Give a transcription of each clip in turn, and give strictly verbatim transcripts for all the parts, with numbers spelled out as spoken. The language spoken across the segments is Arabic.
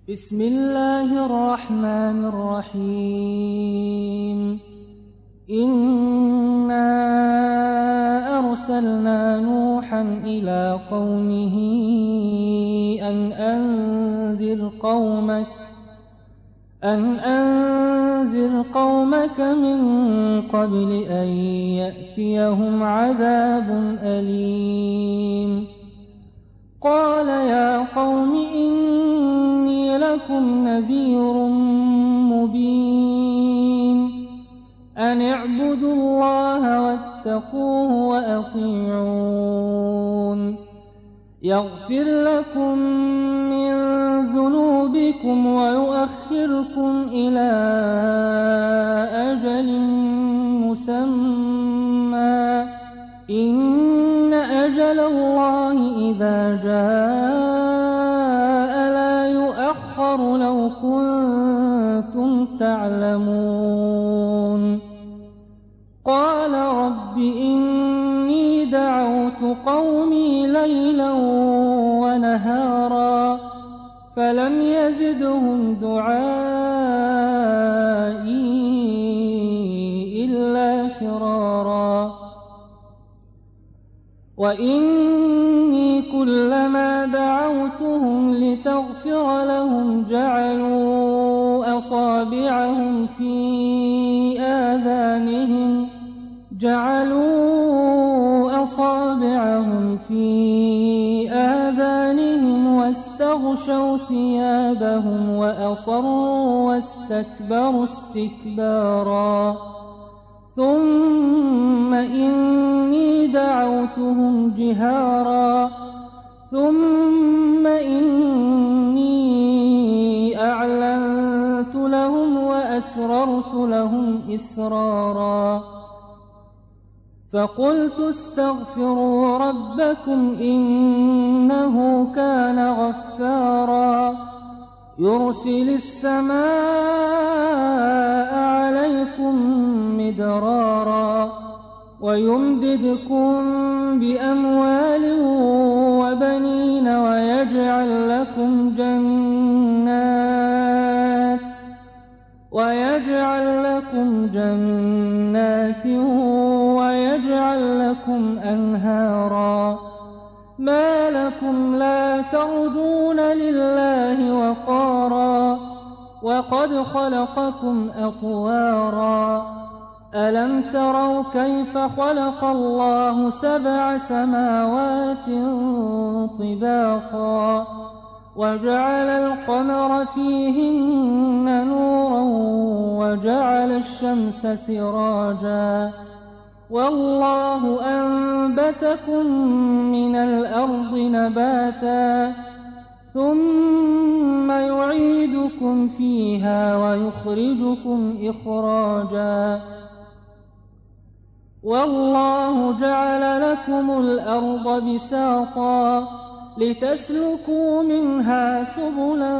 بسم الله الرحمن الرحيم إنا أرسلنا نوحا إلى قومه أن أنذر قومك أن أنذر قومك من قبل أن يأتيهم عذاب أليم قال يا قوم إني لكم نذير مبين أن اعبدوا الله واتقوه وأطيعون يغفر لكم من ذنوبكم ويؤخركم إلى أجل مسمى إن أجل الله إذا جاء لا يؤخر لو كنتم تعلمون قال رب إني دعوت قومي ليلا ونهارا فلم يزدهم دعائي إلا فرارا وإني كلما دعوتهم لتغفر لهم جعلوا أصابعهم في آذانهم جعلوا أصابعهم في آذانهم واستغشوا ثيابهم وأصروا واستكبروا استكبارا ثم إني دعوتهم جهارا ثم إني أعلنت لهم وأسررت لهم إسرارا فقلت استغفروا ربكم إنه كان غفارا يرسل السماء عليكم مدرارا ويمددكم بأموال وبنين ويجعل لكم جنات ويجعل لكم جنات ويجعل لكم أنهارا ما لكم لا ترجون لله وقارا وقد خلقكم أطوارا ألم تروا كيف خلق الله سبع سماوات طباقا وجعل القمر فيهن نورا وجعل الشمس سراجا والله أنبتكم من الأرض نباتا ثم يعيدكم فيها ويخرجكم إخراجا والله جعل لكم الأرض بساطا لتسلكوا منها سبلا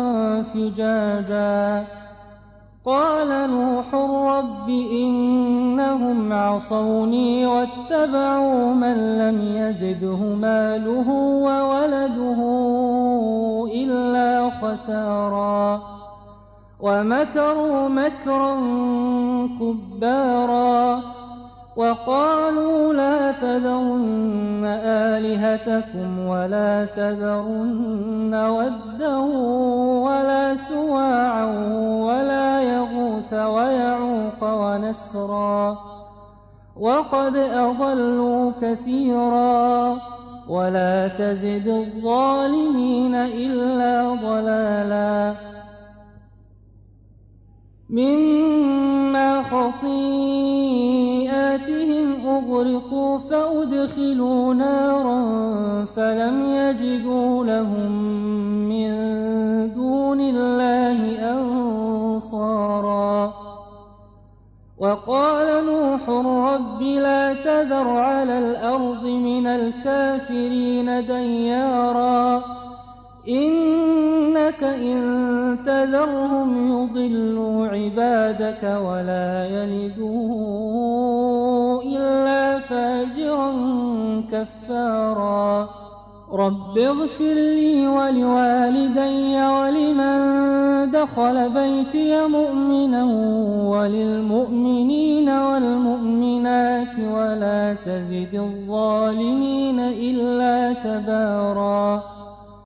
فجاجا قال نوح رب إنهم عصوني واتبعوا من لم يزده ماله وولده إلا خسارا ومكروا مكرا كبارا وقالوا لا تذرن آلهتكم ولا تذرن ودا ولا سواعا ولا يغوث ويعوق ونسرا وقد أضلوا كثيرا ولا تزد الظالمين إلا ضلالا مما خطيئاتهم أغرقوا فأدخلوا نارا فلم يجدوا لهم من دون الله أنصارا وقال نوح رب لا تذر على الأرض من الكافرين ديارا إنك إن تذرهم يضلوا عبادك ولا يلدوا إلا فاجرا كفارا رب اغفر لي ولوالدي ولمن دخل بيتي مؤمنا وللمؤمنين والمؤمنات ولا تزد الظالمين إلا تباراً.